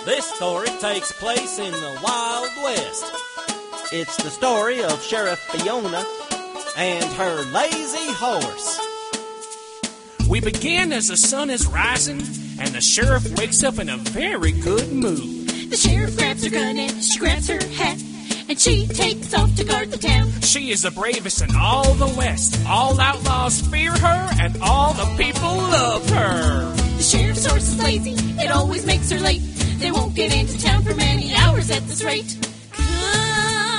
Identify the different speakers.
Speaker 1: This story takes place in the Wild West. It's the story of Sheriff Fiona and her lazy horse.
Speaker 2: We begin as the sun is rising, and the sheriff wakes up in a very good mood.
Speaker 3: The sheriff grabs her gun and she grabs her hat, and she takes off to guard the town.
Speaker 2: She is the bravest in all the West. All outlaws fear her, and all the people love her.
Speaker 3: The sheriff's horse is lazy, it always makes her late. They won't get into town for many hours at this rate. Come